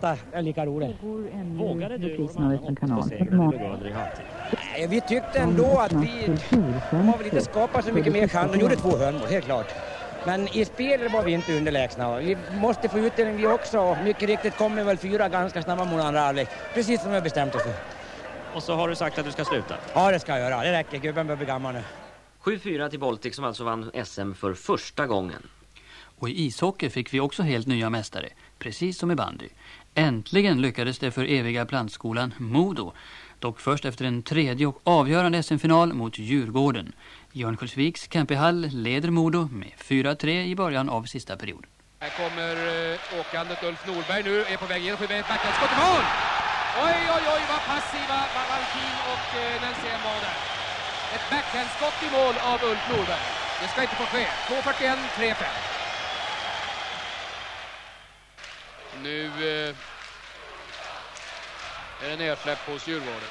nästa är lika roligt. Vågade du och de andra på segern när du låg under i halvtid? Nej, vi tyckte ändå att vi var väl inte skapat så mycket mer chans. De gjorde 2 hörnmål, helt klart. Men i spel var vi inte underlägsna. Vi måste få utdelning vi också. Mycket riktigt kommer väl 4 ganska snabba mål andra halvlek. Precis som vi har bestämt oss för. Och så har du sagt att du ska sluta. Ja, det ska jag göra. Det räcker. Gubben börjar bli gammal nu. 7-4 till Baltic som alltså vann SM för första gången. Och i ishockey fick vi också helt nya mästare, precis som i bandy. Äntligen lyckades det för eviga plantskolan Modo. Dock först efter en tredje och avgörande SM-final mot Djurgården. I Örnsköldsviks Campihall leder Modo med 4-3 i början av sista perioden. Här kommer åkandet Ulf Norberg nu, är på väg in och skjuter ett backhandskott i mål! Oj, oj, oj, vad passiva Valkin och Nelsén var där. Ett backhandskott i mål av Ulf Norberg. Det ska inte få ske. 2:41, 3-5. Nu är det nedsläpp hos Djurgården.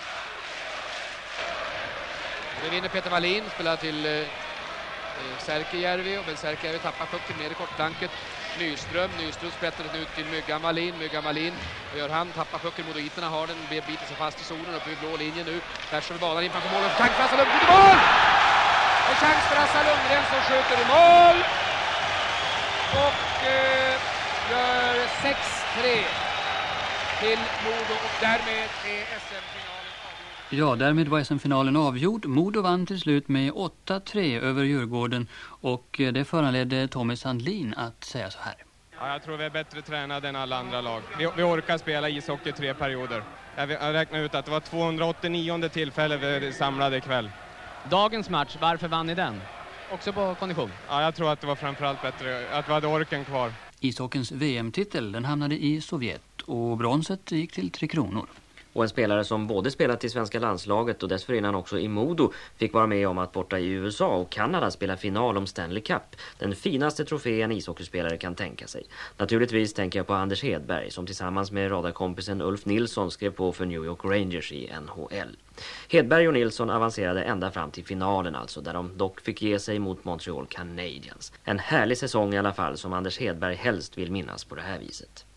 Nu vinner Peter Wallin, spelar till Särkijärvi, men Särkijärvi tappar pucken ner i kortplanket. Nyström sprätter den ut till Myggan Wallin. Vad gör han? Tappar pucken, modoiterna har den, biter sig fast i zonen uppe vid blå linjen nu. Tvärs över banan in framför målet. Chans för Assa Lundgren i mål! En chans för Assa Lundgren som skjuter i mål! Och gör 6-3 till Modo och därmed är SM-finalen avgjord. Ja, därmed var SM-finalen avgjord. Modo vann till slut med 8-3 över Djurgården och det föranledde Tommy Sandlin att säga så här. Ja, jag tror vi är bättre tränade än alla andra lag. Vi orkar spela ishockey 3 perioder. Jag räknar ut att det var 289 tillfälle vi samlade ikväll. Dagens match, varför vann ni den? Också på kondition? Ja, jag tror att det var framförallt bättre att vi hade orken kvar. Ishockeyns VM-titel den hamnade i Sovjet och bronset gick till 3 kronor. Och en spelare som både spelat i svenska landslaget och dessförinnan också i Modo fick vara med om att borta i USA och Kanada spela final om Stanley Cup. Den finaste trofé en ishockeyspelare kan tänka sig. Naturligtvis tänker jag på Anders Hedberg som tillsammans med radarkompisen Ulf Nilsson skrev på för New York Rangers i NHL. Hedberg och Nilsson avancerade ända fram till finalen alltså, där de dock fick ge sig mot Montreal Canadiens. En härlig säsong i alla fall som Anders Hedberg helst vill minnas på det här viset.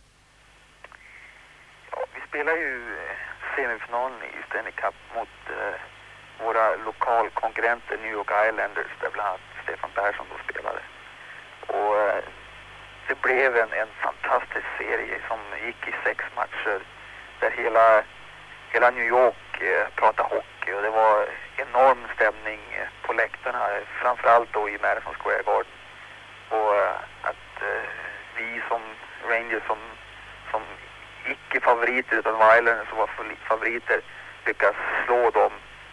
Ja, vi spelar ju semifinalen i Stanley Cup mot våra lokalkonkurrenter New York Islanders där bland annat Stefan Persson då spelade. Och det blev en fantastisk serie som gick i 6 matcher där hela New York pratade hockey och det var enorm stämning på läktarna, framförallt då i Madison Square Garden. Och att vi som Rangers som icke-favoriter utan Islanders som var favoriter lyckas slå dem.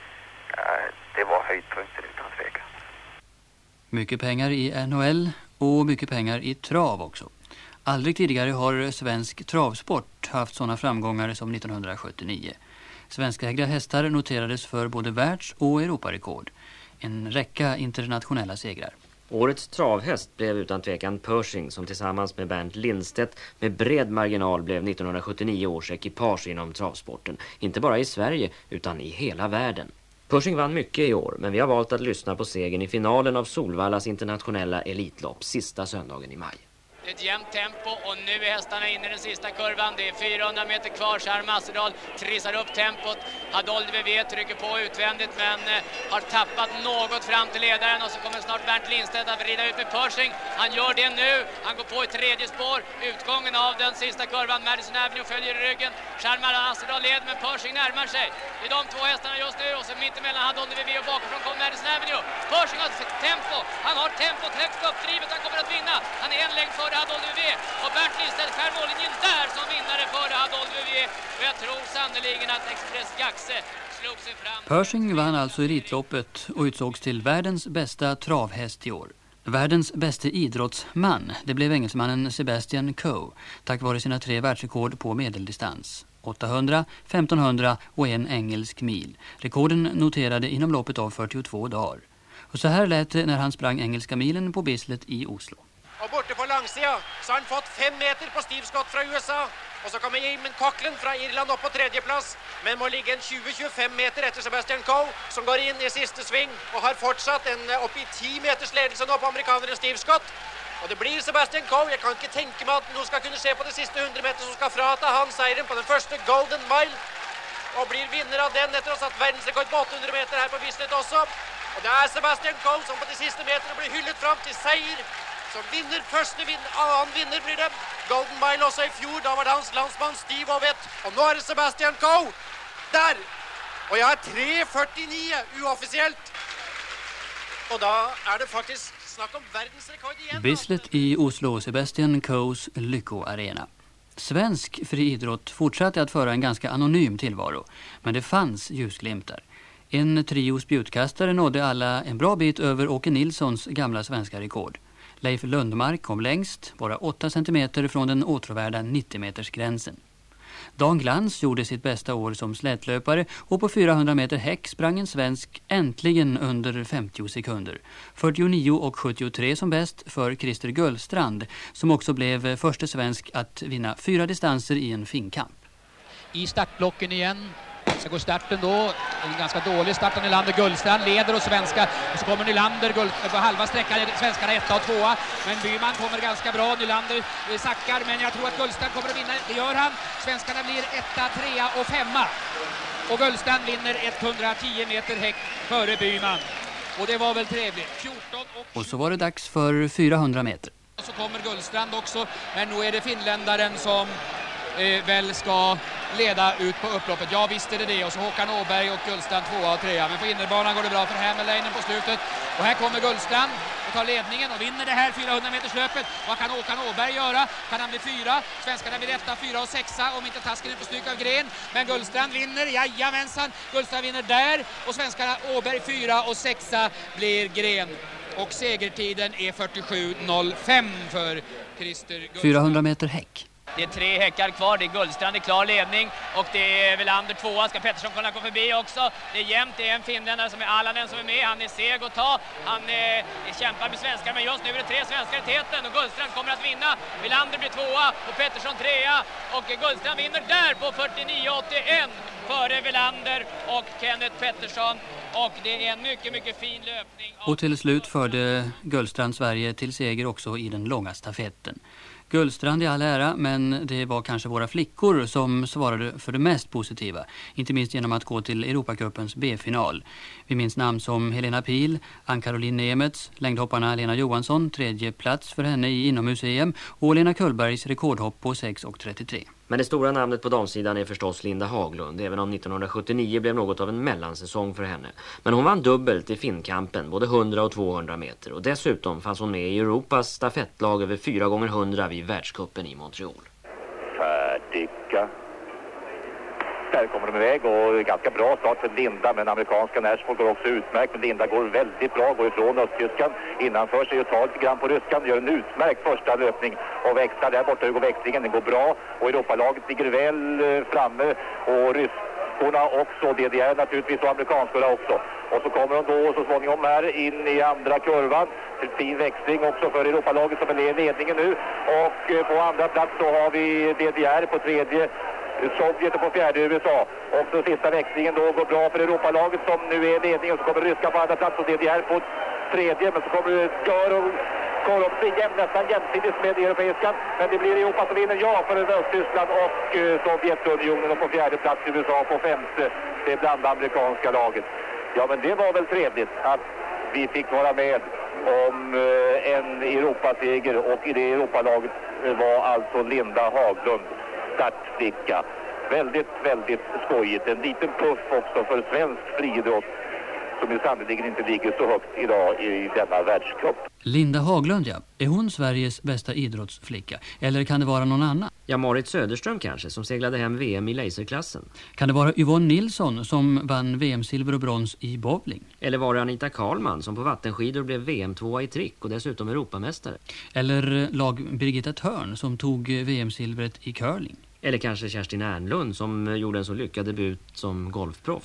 Det var höjdpunkter utan tvekan. Mycket pengar i NHL och mycket pengar i trav också. Aldrig tidigare har svensk travsport haft sådana framgångar som 1979. Svenskägda hästar noterades för både världs- och Europarekord. En räcka internationella segrar. Årets travhäst blev utan tvekan Pershing som tillsammans med Bernt Lindstedt med bred marginal blev 1979 års ekipage inom travsporten. Inte bara i Sverige utan i hela världen. Pershing vann mycket i år men vi har valt att lyssna på segern i finalen av Solvallas internationella elitlopp sista söndagen i maj. Ett jämnt tempo och nu är hästarna inne i den sista kurvan. Det är 400 meter kvar. Charm Massedal trissar upp tempot. Adolf VV trycker på utvändigt men har tappat något fram till ledaren och så kommer snart Bernt Lindstedt att vrida ut med Pershing. Han gör det nu. Han går på i tredje spår. Utgången av den sista kurvan. Madison Avenue följer i ryggen. Charm Massedal leder men Pershing närmar sig. Det är de 2 hästarna just nu och så mittemellan Adolf VV och bakifrån kommer Madison Avenue. Pershing har tempo. Han har tempot högst uppdrivet. Han kommer att vinna. Han är en längd före Adolf VV och Bert Lindstedt skär mållinjen där som vinnare före Adolf VV och jag tror sannoliken att Express Gaxe slog sig fram. Pershing vann alltså elitloppet och utsågs till världens bästa travhäst i år. Världens bästa idrottsman, det blev engelsmannen Sebastian Coe tack vare sina 3 världsrekord på medeldistans. 800, 1500 och en engelsk mil. Rekorden noterade inom loppet av 42 dagar. Och så här lät det när han sprang engelska milen på Bislett i Oslo. Och borta på langsida så har han fått 5 meter på Steve Scott från USA. Och så kommer Eamon Coughlin från Irland upp på 3:e plats. Men må ligga en 20-25 meter efter Sebastian Coe som går in i sista sving och har fortsatt en upp i 10 meters ledelse nå på amerikanaren Steve Scott. Og det blir Sebastian Coe. Jeg kan ikke tenke meg at noe skal kunne skje på det siste 100 meter som skal frata han seieren på den første Golden Mile. Og blir vinner av den etter å ha satt verdensrekord på 800 meter her på Bislett også. Og det er Sebastian Coe som på de siste meterne blir hyllet fram til seier. Som vinner annen vinner blir det. Golden Mile også i fjor, da var det hans landsmann Steve Ovett. Og nå er det Sebastian Coe. Der! Og jeg er 3.49 uoffisielt. Og da er det faktisk snakk om verdensrekord igjen. Bislett i Oslo, Sebastian Coes lyckoarena. Svensk friidrott fortsatte att föra en ganska anonym tillvaro, men det fanns ljusglimtar. En trio spjutkastare nådde alla en bra bit över Åke Nilssons gamla svenska rekord. Leif Lundmark kom längst, bara 8 centimeter från den åtråvärda 90-metersgränsen. Dan Glans gjorde sitt bästa år som slätlöpare och på 400 meter häck sprang en svensk äntligen under 50 sekunder. 49,73 som bäst för Christer Gullstrand, som också blev första svensk att vinna 4 distanser i en finkamp. I startblocken igen. Så går starten då, en ganska dålig start av Nylander. Gullstrand leder och svenska, och så kommer Nylander på halva sträckan, svenskarna 1 och 2, men Byman kommer ganska bra. Nylander sackar, men jag tror att Gullstrand kommer att vinna, det gör han. Svenskarna blir 1, 3 och 5, och Gullstrand vinner 110 meter häck före Byman, och det var väl trevligt. 14 och så var det dags för 400 meter. Och så kommer Gullstrand också, men nu är det finländaren som väl ska leda ut på upploppet. Ja, visst är det. Och så Håkan Åberg och Gullstrand 2 och 3. Men på innerbanan går det bra för Hämmerleinen på slutet. Och här kommer Gullstrand och tar ledningen och vinner det här 400 meters löpet. Vad kan Håkan Åberg göra? Kan han bli 4? Svenskarna blir 1, 4 och 6 om inte tasken är på stryk av Gren. Men Gullstrand vinner, jajamensan. Gullstrand vinner där, och svenskarna Åberg 4 och 6 blir Gren. Och segertiden är 47.05 för Christer Gullstrand. 400 meter häck. Det är 3 häckar kvar, det är Gullstrand i klar ledning, och det är Welander 2. Ska Pettersson kunna gå förbi också? Det är jämnt, det är en finländare som är Alanen som är med. Han är seg att ta, han kämpar med svenskar, men just nu är det 3 svenskar i täten, och Gullstrand kommer att vinna. Welander blir 2 och Pettersson 3, och Gullstrand vinner där på 49.81 före Welander och Kenneth Pettersson. Och det är en mycket, mycket fin löpning. Och till slut förde Gullstrand Sverige till seger också i den långa stafetten. Gullstrand i all ära, men det var kanske våra flickor som svarade för det mest positiva. Inte minst genom att gå till Europacupens B-final. Vi minns namn som Helena Pil, Ann-Caroline Nemets, längdhopparna Lena Johansson, 3:e plats för henne i inomhus-EM, och Lena Kullbergs rekordhopp på 6,33. Men det stora namnet på damsidan är förstås Linda Haglund, även om 1979 blev något av en mellansäsong för henne. Men hon vann dubbelt i finkampen, både 100 och 200 meter. Och dessutom fanns hon med i Europas stafettlag över 4x100 vid världscupen i Montreal. Färdiga. Där kommer de iväg, och ganska bra start för Linda, men amerikanska Nashville går också utmärkt. Men Linda går väldigt bra, går ifrån Östtyskan, innanför sig och tar lite grann på ryskan, gör en utmärkt första löpning och växlar där borta, går växlingen, den går bra, och Europalaget ligger väl framme, och ryskorna också, DDR naturligtvis, och amerikanskorna också. Och så kommer hon då så småningom här in i andra kurvan. Fin växling också för Europalaget som är ledningen nu, och på andra plats så har vi DDR på 3:e, Sovjet på 4:e USA. Och så sista växlingen då går bra för Europalaget som nu är ledning, och så kommer ryska på andra plats och DDR på 3:e, men så kommer Korov nästan jämsidigt med europeiska, men det blir Europa som vinner, ja, för Östtyskland och Sovjetunionen, och på 4:e plats USA, på 5:e det bland amerikanska laget. Ja, men det var väl trevligt att vi fick vara med om en Europaseger, och i det Europalaget var alltså Linda Haglund startflicka. Väldigt, väldigt skojigt. En liten puff också för svensk friidrott, som ju sannolikt inte ligger så högt idag i denna världscup. Linda Haglund, ja. Är hon Sveriges bästa idrottsflicka? Eller kan det vara någon annan? Ja, Marit Söderström kanske, som seglade hem VM i laserklassen. Kan det vara Yvonne Nilsson som vann VM-silver och brons i bowling? Eller var det Anita Karlman som på vattenskidor blev VM-2 i trick och dessutom Europamästare? Eller lag Birgitta Törn som tog VM-silvret i curling? Eller kanske Kerstin Ernlund som gjorde en så lyckad debut som golfproffs?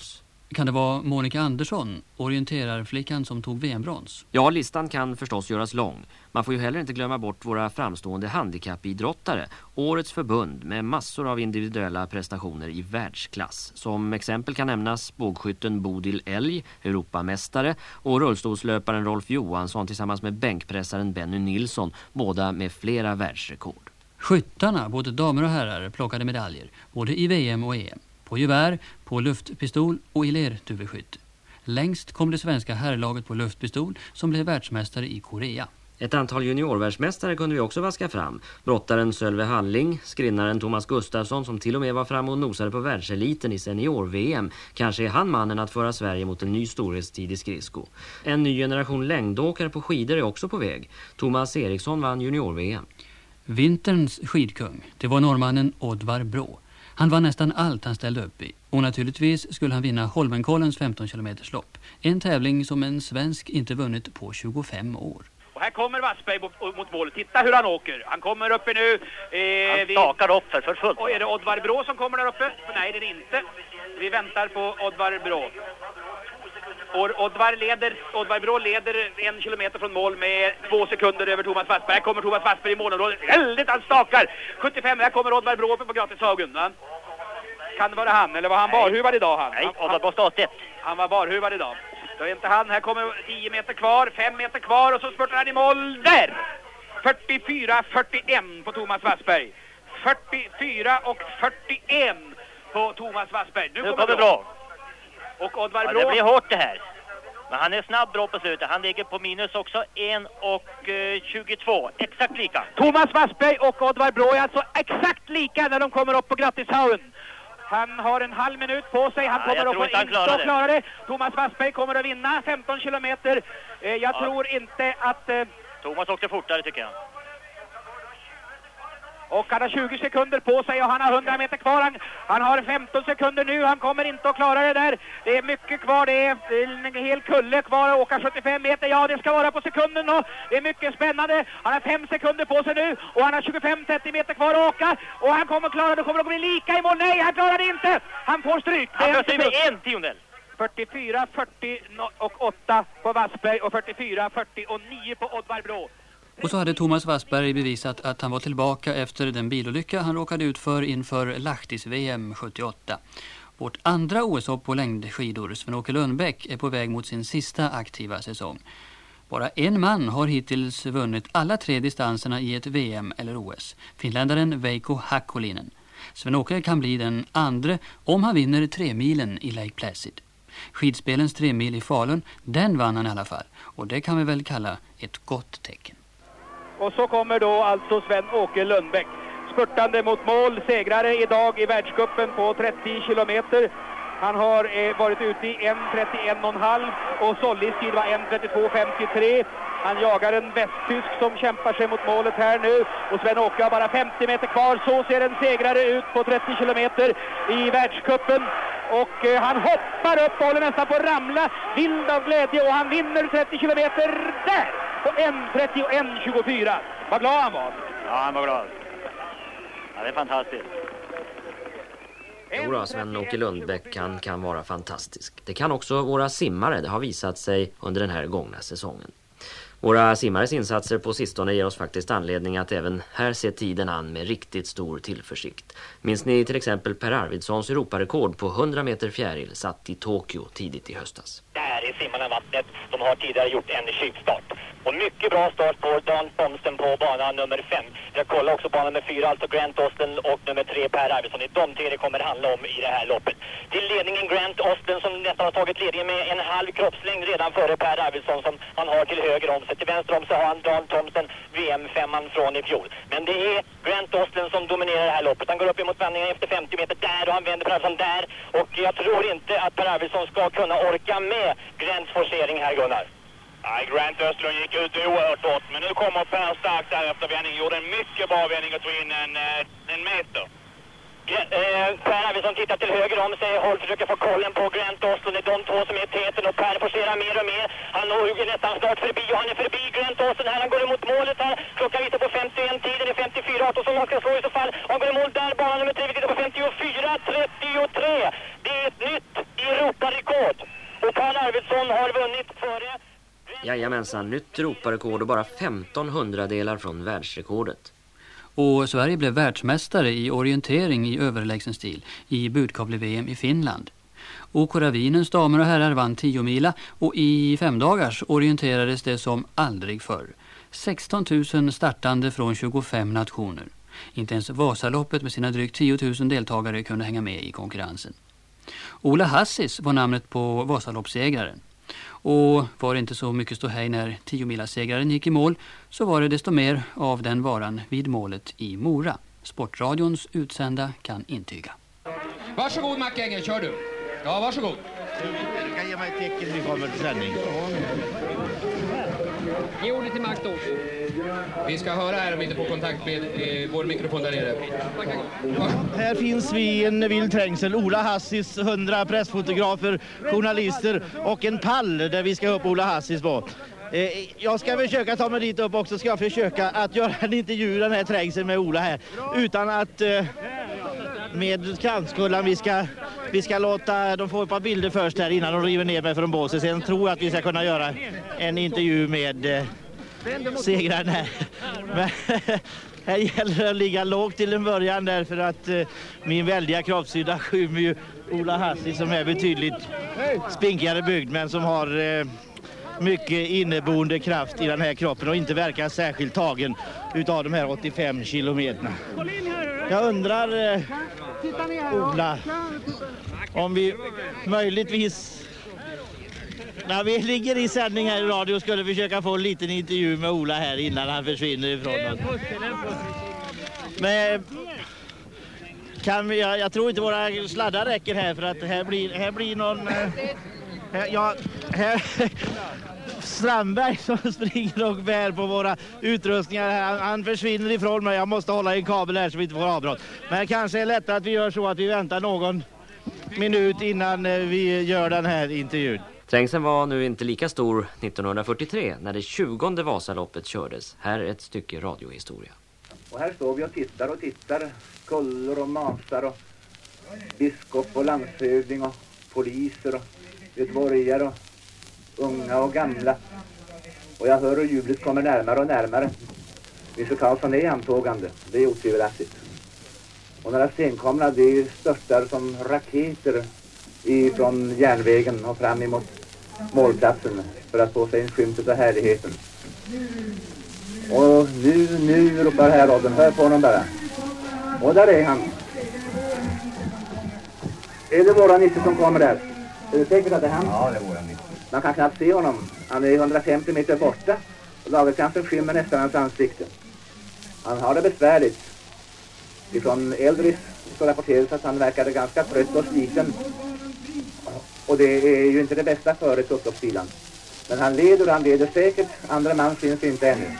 Kan det vara Monica Andersson, orienterarflickan som tog VM-brons? Ja, listan kan förstås göras lång. Man får ju heller inte glömma bort våra framstående handikappidrottare. Årets förbund med massor av individuella prestationer i världsklass. Som exempel kan nämnas bågskytten Bodil Elg, Europamästare, och rullstolslöparen Rolf Johansson tillsammans med bänkpressaren Benny Nilsson, båda med flera världsrekord. Skyttarna, både damer och herrar, plockade medaljer, både i VM och EM. På gevär, på luftpistol och i lerduveskytte. Längst kom det svenska herrlaget på luftpistol som blev världsmästare i Korea. Ett antal juniorvärldsmästare kunde vi också vaska fram. Brottaren Sölve Halling, skrinnaren Thomas Gustafsson som till och med var fram och nosade på världseliten i senior-VM. Kanske är han mannen att föra Sverige mot en ny storhetstid i skridsko. En ny generation längdåkare på skidor är också på väg. Thomas Eriksson vann junior-VM. Vinterns skidkung, det var norrmannen Oddvar Brå. Han var nästan allt han ställde upp i. Och naturligtvis skulle han vinna Holmenkollens 15 km-lopp. En tävling som en svensk inte vunnit på 25 år. Och här kommer Wassberg mot målet. Titta hur han åker. Han kommer uppe nu. Han stakar upp för fullt. Och är det Oddvar Brå som kommer där uppe? Nej, det är det inte. Vi väntar på Oddvar Brå. Och Oddvar Brå leder 1 kilometer från mål med 2 sekunder över Thomas Wassberg. Här kommer Thomas Wassberg i målområdet. Väldigt han stakar. 75, här kommer Oddvar Brå uppe på Gratishagen. Va? Kan det vara han? Eller var han barhuvad idag? Nej, Oddvar Brå startat. Han var barhuvad idag. Då är inte han. Här kommer 10 meter kvar, 5 meter kvar och så spurtar han i mål där. 44-41 på Thomas Wassberg. 44 och 41 på Thomas Wassberg. Nu kommer Brå. Och Oddvar Brå. Ja, det blir hårt det här. Men han är snabb bra på slutet. Han ligger på minus också 1 och 22. Exakt lika. Thomas Wassberg och Oddvar Brå är alltså exakt lika när de kommer upp på Gratishagen. Han har en halv minut på sig. Han kommer upp och klara det. Thomas Wassberg kommer att vinna 15 kilometer. Jag tror inte att... Thomas åkte fortare tycker jag. Och han har 20 sekunder på sig och han har 100 meter kvar. Han har 15 sekunder nu. Han kommer inte att klara det där. Det är mycket kvar. Det är en hel kulle kvar att åka 75 meter. Ja, det ska vara på sekunden och det är mycket spännande. Han har 5 sekunder på sig nu och han har 25-30 meter kvar att åka. Och han kommer klara det. Det kommer att bli lika i mål. Nej, han klarar det inte. Han får stryk. Han får stryk med 1 tiondel. 44-40-8 på Wassberg och 44-40-9 på Oddvar Brå. Och så hade Thomas Wassberg bevisat att han var tillbaka efter den bilolycka han råkade ut för inför Lahtis-VM 78. Vårt andra OS-hopp på längdskidor, Sven-Åke Lundbäck, är på väg mot sin sista aktiva säsong. Bara en man har hittills vunnit alla 3 distanserna i ett VM eller OS. Finländaren Veikko Hakkolinen. Sven-Åke kan bli den andra om han vinner 3-milen i Lake Placid. Skidspelens 3-mil i Falun, den vann han i alla fall. Och det kan vi väl kalla ett gott tecken. Och så kommer då alltså Sven-Åke Lundbäck. Spurtande mot mål, segrare idag i världscupen på 30 kilometer. Han har varit ute i 1.31,5 och Sollis tid var 1.32,53. Han jagar en västtysk som kämpar sig mot målet här nu. Och Sven-Åke har bara 50 meter kvar. Så ser en segrare ut på 30 kilometer i världscupen. Och han hoppar upp och håller nästan på att ramla. Vild av glädje och han vinner 30 kilometer där på 1.31,24. Vad glad han var. Ja, han var glad. Ja, det är fantastiskt. Jodå, Sven-Åke Lundbäck kan vara fantastisk. Det kan också våra simmare, det har visat sig under den här gångna säsongen. Våra simmares insatser på sistone ger oss faktiskt anledning att även här se tiden an med riktigt stor tillförsikt. Minns ni till exempel Per Arvidssons Europarekord på 100 meter fjäril satt i Tokyo tidigt i höstas? Där är simmarna vattnet. De har tidigare gjort en tjuvstart. Och mycket bra start på Dan Thomsen på bana nummer 5. Jag kollar också bana nummer 4, alltså Grant Austin, och nummer 3 Per Arvidsson. Det är de 3 det kommer handla om i det här loppet. Till ledningen Grant Austin som nästan har tagit ledningen med en halv kroppslängd redan före Per Arvidsson som han har till höger om sig. Till vänster om sig har han Dan Thomsen, VM-5 från i fjol. Men det är Grant Austin som dominerar det här loppet. Han går upp emot vändningen efter 50 meter där och han vänder Per Arvidsson där. Och jag tror inte att Per Arvidsson ska kunna orka med Grants forcering här, Gunnar. Nej, Grant Östlund gick ut oerhört hårt, men nu kommer Per starkt där efter vändning. Gjorde en mycket bra vändning och tog in en meter. Per Arvidsson tittar till höger om sig och försöker få kollen på Grant Austin. Det är de 2 som är täten och Per forcerar mer och mer. Han når nästan snart förbi och han är förbi Grant Austin här. Han går emot målet här. Klockan visar på 51, tiden är 54, som han ska slå i så fall. Han går emot där, bana nummer 3, vi tittar på 54-33. Det är ett nytt Europarekord. Ensa nytt Europarekord och bara 1500-delar från världsrekordet. Och Sverige blev världsmästare i orientering i överlägsen stil i budkavle-VM i Finland. OK Ravinens damer och herrar vann 10 mila och i 5 dagars orienterades det som aldrig förr. 16 000 startande från 25 nationer. Inte ens Vasaloppet med sina drygt 10 000 deltagare kunde hänga med i konkurrensen. Ola Hassis var namnet på Vasaloppssegraren. Och var det inte så mycket ståhej när 10-milasegraren gick i mål, så var det desto mer av den varan vid målet i Mora. Sportradions utsända kan intyga. Varsågod Mackänger, kör du. Ja, varsågod. Du kan ge mig ett tecken vi kommer till sändning. Ge ordet till Max Thors. Vi ska höra här om vi inte får kontakt med vår mikrofon där nere. Här finns vi en vild trängsel. Ola Hassis, 100 pressfotografer, journalister och en pall där vi ska upp Ola Hassis på. Jag ska försöka ta mig dit upp också. Ska jag försöka att göra en intervju i den här trängseln med Ola här. Utan att med kantskullan vi ska låta dem få ett par bilder först här innan de river ner mig från båset. Sen tror jag att vi ska kunna göra en intervju med segraren här. Men här gäller det att ligga lågt till en början därför att min väldiga kroppshydda skymmer ju Ola Hassis som är betydligt spinkigare byggd men som har mycket inneboende kraft i den här kroppen och inte verkar särskilt tagen utav de här 85 kilometerna. Jag undrar, Ola, om vi möjligtvis, när vi ligger i sändning här i radio, skulle försöka få en liten intervju med Ola här innan han försvinner ifrån oss. Men jag tror inte våra sladdar räcker här för att här blir någon... Strandberg som springer och bär på våra utrustningar. Han försvinner ifrån mig. Jag måste hålla en kabel här så vi inte får avbrott. Men kanske är det lättare att vi gör så att vi väntar någon minut innan vi gör den här intervjun. Trängseln var nu inte lika stor 1943 när det 20:e Vasaloppet kördes. Här är ett stycke radiohistoria. Och här står vi och tittar. Kullor och masar och biskop och landshövding och poliser och göteborgare och unga och gamla. Och jag hör hur jublet kommer närmare och närmare. Mr. Karlsson är antågande, det är otvivelaktigt. Och några senkomna, de störtar som raketer ifrån järnvägen och fram emot målplatsen för att få sig en skymt av härligheten. Och nu ropar Herolden, hör på honom bara. Och där är han. Är det våran Nisse som kommer där? Är du säker att det är han? Ja, det är våran Nisse. Man kan knappt se honom. Han är 150 meter borta. Och lagerkanten skymmer nästan hans ansikte. Han har det besvärligt. Ifrån Eldris så rapporteras att han verkade ganska trött och sliten. Och det är ju inte det bästa föret upploppsstilan. Men han leder säkert. Andra man syns inte ännu.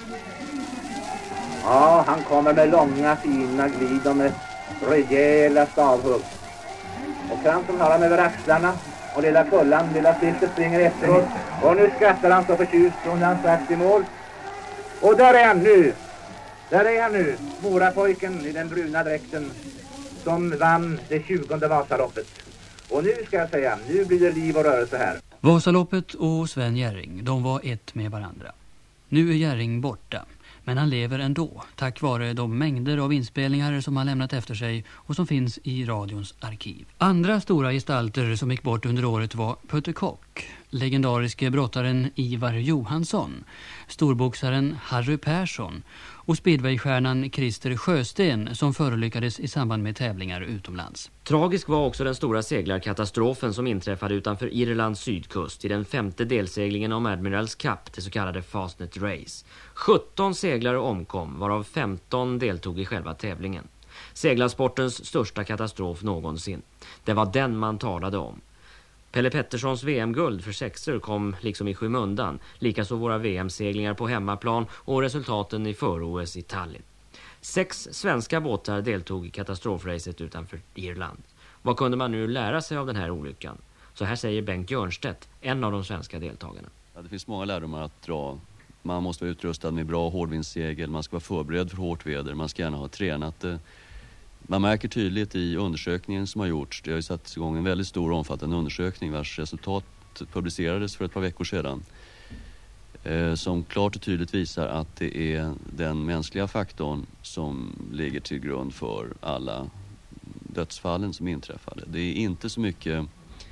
Ja, han kommer med långa fina glid och med rejäla stavhugg. Och kransen har han över axlarna. Och lilla kullan, lilla Silter springer efteråt. Och nu skrattar han så förtjust och han strax i mål. Och där är han nu. Morapojken i den bruna dräkten som vann det 20:e Vasaloppet. Och nu ska jag säga, nu blir det liv och rörelse här. Vasaloppet och Sven Jerring, de var ett med varandra. Nu är Jerring borta. Men han lever ändå, tack vare de mängder av inspelningar som han lämnat efter sig och som finns i radions arkiv. Andra stora gestalter som gick bort under året var Putte Kock, legendariske brottaren Ivar Johansson, storboxaren Harry Persson och speedwaystjärnan Christer Sjösten som förolyckades i samband med tävlingar utomlands. Tragisk var också den stora seglarkatastrofen som inträffade utanför Irlands sydkust i den 5:e delseglingen om Admirals Cup, det så kallade Fastnet Race. 17 seglare omkom, varav 15 deltog i själva tävlingen. Seglarsportens största katastrof någonsin. Det var den man talade om. Pelle Petterssons VM-guld för sexor kom liksom i skymundan, likaså våra VM-seglingar på hemmaplan och resultaten i för-OS i Tallinn. 6 svenska båtar deltog i katastrofracet utanför Irland. Vad kunde man nu lära sig av den här olyckan? Så här säger Bengt Jörnstedt, en av de svenska deltagarna. Ja, det finns många lärdomar att dra. Man måste vara utrustad med bra hårdvindssegel, man ska vara förberedd för hårt väder, man ska gärna ha tränat det. Man märker tydligt i undersökningen som har gjorts, det har ju satt igång en väldigt stor och omfattande undersökning vars resultat publicerades för ett par veckor sedan. som klart och tydligt visar att det är den mänskliga faktorn som ligger till grund för alla dödsfallen som inträffade. Det är inte så mycket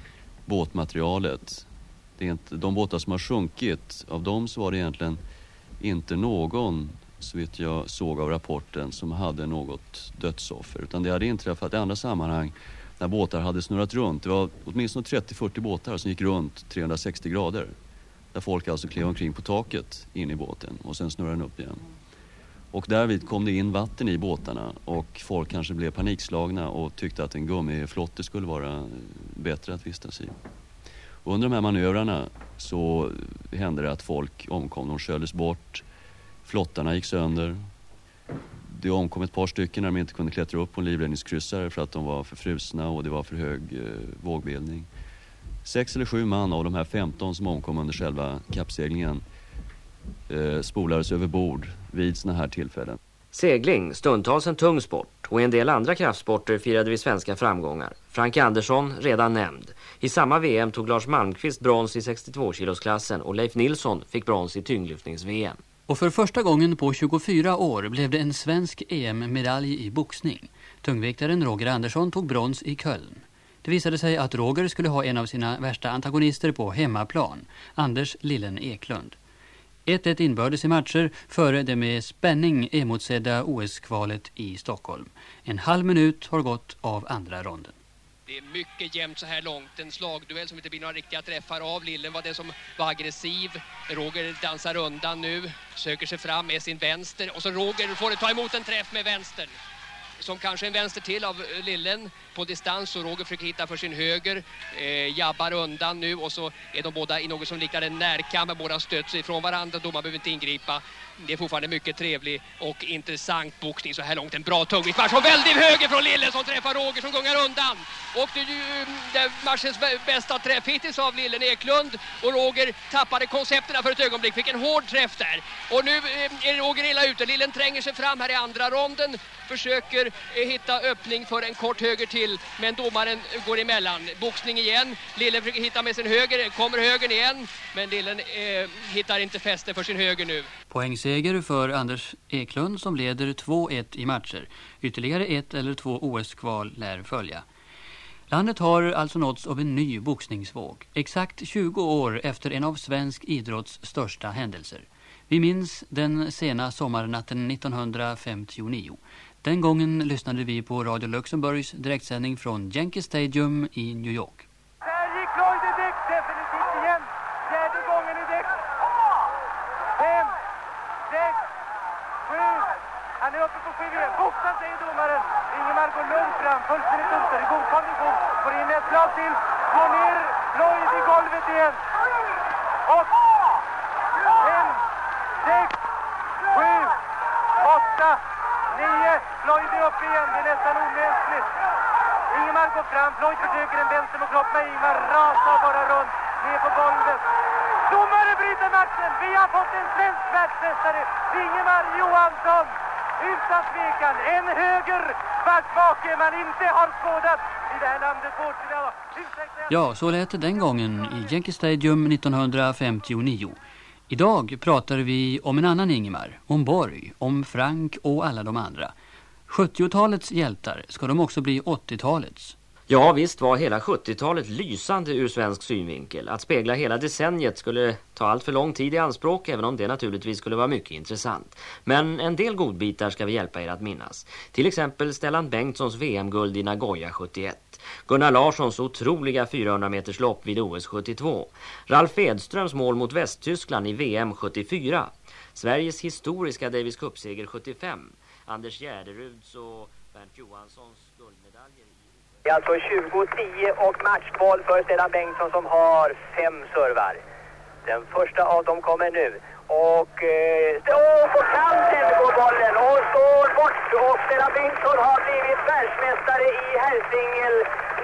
båtmaterialet. Det är inte, de båtar som har sjunkit, av dem så var det egentligen inte någon, så vitt jag såg av rapporten, som hade något dödsoffer. Utan det hade inträffat i andra sammanhang när båtar hade snurrat runt. Det var åtminstone 30-40 båtar som gick runt 360 grader. Där folk alltså klev omkring på taket in i båten och sen snurrade den upp igen. Och därvid kom det in vatten i båtarna och folk kanske blev panikslagna och tyckte att en gummiflotte skulle vara bättre att vistas i. Och under de här manövrarna så hände det att folk omkom. De sköldes bort, flottarna gick sönder. Det omkom ett par stycken när de inte kunde klättra upp på en livräddningskryssare för att de var för frusna och det var för hög vågbildning. 6 eller 7 man av de här 15 som omkom under själva kappseglingen spolades över bord vid såna här tillfällen. Segling, stundtals en tung sport, och i en del andra kraftsporter firade vi svenska framgångar. Frank Andersson, redan nämnd. I samma VM tog Lars Malmqvist brons i 62-kilosklassen och Leif Nilsson fick brons i tyngdlyftnings-VM. Och för första gången på 24 år blev det en svensk EM-medalj i boxning. Tungviktaren Roger Andersson tog brons i Köln. Det visade sig att Roger skulle ha en av sina värsta antagonister på hemmaplan, Anders Lillen Eklund. 1-1 inbördes i matcher före det med spänning emotsedda OS-kvalet i Stockholm. En halv minut har gått av andra ronden. Det är mycket jämnt så här långt. En slagduell som inte blir några riktiga träffar av. Lillen var den som var aggressiv. Roger dansar undan nu. Söker sig fram med sin vänster. Och så Roger får ta emot en träff med vänster. Som kanske en vänster till av Lillen på distans, och Roger försöker hitta för sin höger, jabbar undan nu, och så är de båda i något som liknar en närkamp, båda stöter sig ifrån varandra, domaren behöver inte ingripa. Det är fortfarande mycket trevlig och intressant boxning så här långt. En bra tungviktmatch och väldigt höger från Lillen som träffar Roger som gungar undan. Och det är ju matchens bästa träff hittills av Lillen Eklund, och Roger tappade koncepterna för ett ögonblick, fick en hård träff där. Och nu är Roger illa ute. Lillen tränger sig fram här i andra ronden, försöker hitta öppning för en kort höger till, men domaren går emellan. Boxning igen, Lillen försöker hitta med sin höger, kommer högern igen, men Lillen hittar inte fäste för sin höger nu. Poängseger för Anders Eklund som leder 2-1 i matcher. Ytterligare 1 eller 2 OS-kval lär följa. Landet har alltså nåtts av en ny boxningsvåg. Exakt 20 år efter en av svensk idrotts största händelser. Vi minns den sena sommarnatten 1959. Den gången lyssnade vi på Radio Luxemburgs direktsändning från Yankee Stadium i New York. Där gick Lloyd i däck definitivt igen. 4:e gången i däck. 5, 6, 7. Han är uppe på 7 igen. Boxan, säger domaren. Ingemar går lugnt fram. Fullständigt under i god kondition. Får in ett slag till. Går ner Lloyd i golvet igen. 8, 5, 6, 7, 8, 9. Lloyd är uppe igen. Det är nästan omänskligt. Ingemar går fram. Lloyd försöker en vänster mot kroppen. Ingemar rasar bara runt. Ner på golvet. Domare bryter matchen. Vi har fått en svensk världsmästare. Ingemar Johansson. Utan tvekan. En höger backvake man inte har skådat i det här landet. Ja, så lät det den gången i Yankee Stadium 1959. Idag pratar vi om en annan Ingemar, om Borg, om Frank och alla de andra. 70-talets hjältar, ska de också bli 80-talets? Ja, visst var hela 70-talet lysande ur svensk synvinkel. Att spegla hela decenniet skulle ta allt för lång tid i anspråk, även om det naturligtvis skulle vara mycket intressant. Men en del godbitar ska vi hjälpa er att minnas. Till exempel Stellan Bengtssons VM-guld i Nagoya 71. Gunnar Larssons otroliga 400-meters lopp vid OS 72. Ralf Edströms mål mot Västtyskland i VM 74. Sveriges historiska Davis Cup-seger 75. Anders Gärderuds och Bernt Johanssons guldmedaljer. Det är alltså 20-10 och matchboll för Stellan Bengtsson som har 5 servar. Den första av dem kommer nu. Och på kanten på bollen och står bort. Och Stellan Bengtsson har blivit världsmästare i herrsingel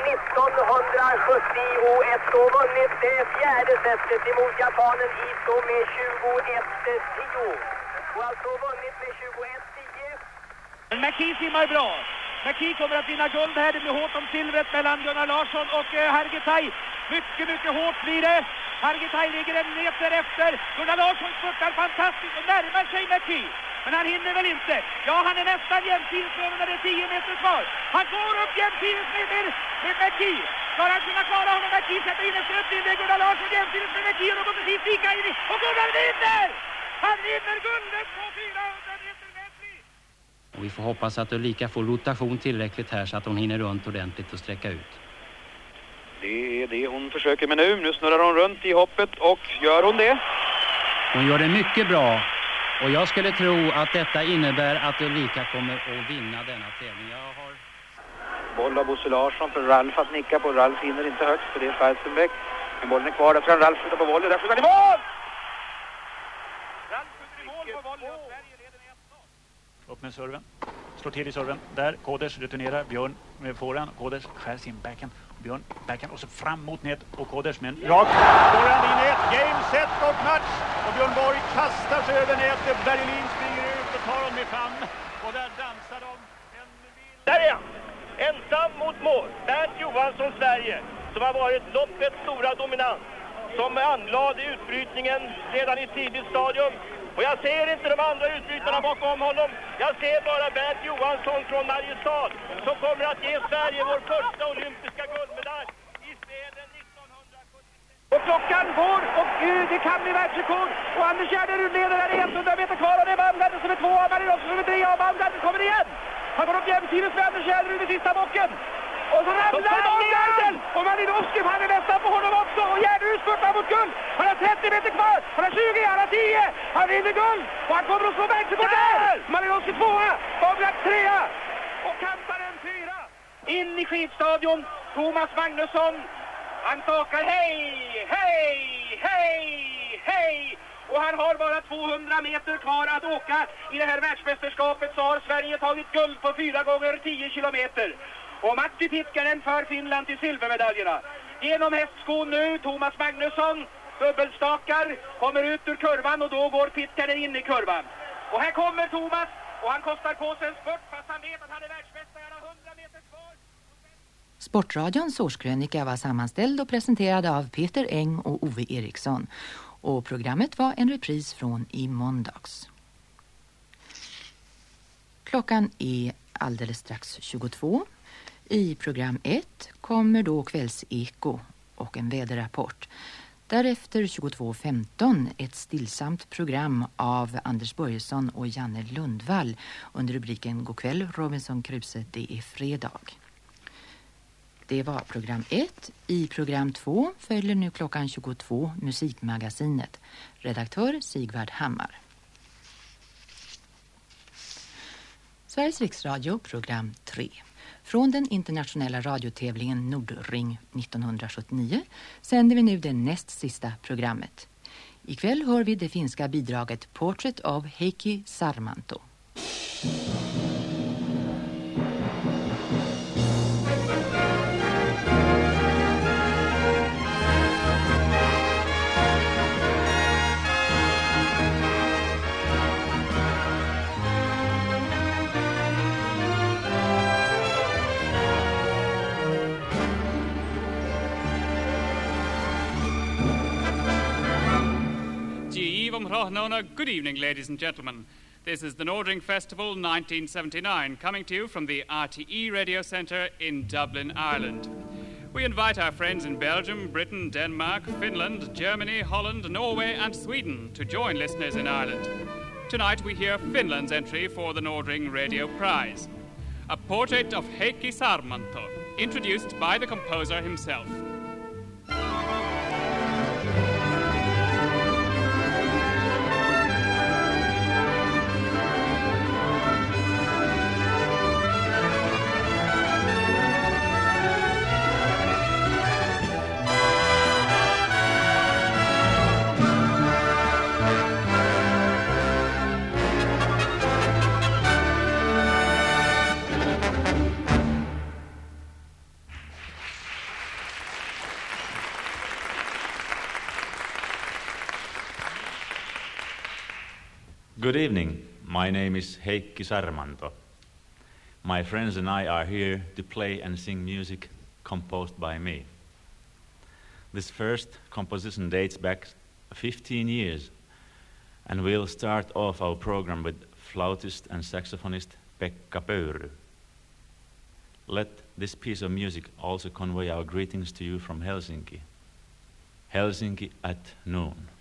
1971 och vunnit det 4:e sättet emot japanen Ito med 21-10. Och alltså vunnit med 21-10. McKee simmar bra. McKee kommer att vinna guld här. Det blir hårt om silvret mellan Gunnar Larsson och Hargetai. Mycket hårt blir det. Hargitay ligger en meter efter. Gunnar Larsson spurtar fantastiskt och närmar sig McKee. Men han hinner väl inte. Ja, han är nästan jämsides med när det är 10 meter kvar. Han går upp jämsides med McKee. Ska han kunna klara honom? McKee sätter in en strömning. Det är Gunnar Larsson jämsides med McKee och de går precis lika in i. Och Gunnar vinner! Han vinner guldet på 400 meter medley. Och vi får hoppas att Ulrika får rotation tillräckligt här så att hon hinner runt ordentligt och sträcka ut. Det är det hon försöker med nu. Nu snurrar hon runt i hoppet och gör hon det? Hon gör det mycket bra. Och jag skulle tro att detta innebär att Ulrika kommer att vinna denna tävling. Boll av Bosse Larsson för Ralf att nicka på. Ralf hinner inte högt för det är Feisenbeck. Men bollen är kvar där ska Ralf skjuta på volley. Där skjuter han i mål! Ralf skjuter i mål på volley och Sverige leder med 1-0. Upp med serven. Slår till i serven. Där Koders returnerar. Björn med forehand. Koders skär sin backhand. Björn backhand och så fram mot nät. Och Koders med en rak forehand i nät. Game, set och match. Och Björn Borg kastar sig över nätet. Berlin springer ut och tar honom i famn. Och där dansar de. Där är han! Ensam mot mål. Bernt Johansson, Sverige. Som har varit loppets stora dominant. Som anlade utbrytningen redan i tidigt stadium. Och jag ser inte de andra utbrytarna bakom honom. Jag ser bara Bernt Johansson från Mariestad som kommer att ge Sverige vår första olympiska guldmedalj i spelen 1976. Och klockan går och det kan bli världsrekord. Och Anders Gärderud leder där 100 meter kvar och det är Malmgarden som är 2 av Marinos som är 3 av Malmgarden kommer igen. Han går upp jämsides med Anders Gärderud i sista bocken. Och så ramlar Malmgarden! Och Malinowski, han är nästan på honom också. Och Gärderud spurtar mot guld. Han har 30 meter kvar. Han har 20, han har 10. Han vinner guld. Och han kommer att slå världsrekord där! Malinowski 2, Baumgart 3 och Kamparen 4. In i skidstadion, Thomas Magnusson. Han takar hej, hej, hej, hej. Och han har bara 200 meter kvar att åka. I det här världsmästerskapet så har Sverige tagit guld på 4 gånger 10 kilometer. Och Matti Pitkänen för Finland till silvermedaljerna. Genom hästskon nu, Thomas Magnusson dubbelstakar, kommer ut ur kurvan och då går Pitkänen in i kurvan. Och här kommer Thomas och han kostar på sig en spurt fast han vet att han är världsmästare. 100 meter kvar. Sportradions årskrönika var sammanställd och presenterad av Peter Eng och Ove Eriksson. Och programmet var en repris från i måndags. Klockan är alldeles strax 22. I program 1 kommer då kvällseko och en väderrapport. Därefter 22.15 ett stillsamt program av Anders Börjesson och Janne Lundvall under rubriken God kväll Robinson Crusoe, det är fredag. Det var program 1. I program 2 följer nu klockan 22 Musikmagasinet. Redaktör Sigvard Hammar. Sveriges riksradio, program 3. Från den internationella radiotävlingen Nordring 1979 sänder vi nu det näst sista programmet. Ikväll hör vi det finska bidraget Portrait of Heikki Sarmanto. Good evening, ladies and gentlemen. This is the Nordring Festival 1979, coming to you from the RTE Radio Centre in Dublin, Ireland. We invite our friends in Belgium, Britain, Denmark, Finland, Germany, Holland, Norway and Sweden to join listeners in Ireland. Tonight we hear Finland's entry for the Nordring Radio Prize. A portrait of Heikki Sarmanto, introduced by the composer himself. Good evening. My name is Heikki Sarmanto. My friends and I are here to play and sing music composed by me. This first composition dates back 15 years, and we'll start off our program with flautist and saxophonist Pekka Pöyry. Let this piece of music also convey our greetings to you from Helsinki. Helsinki at noon.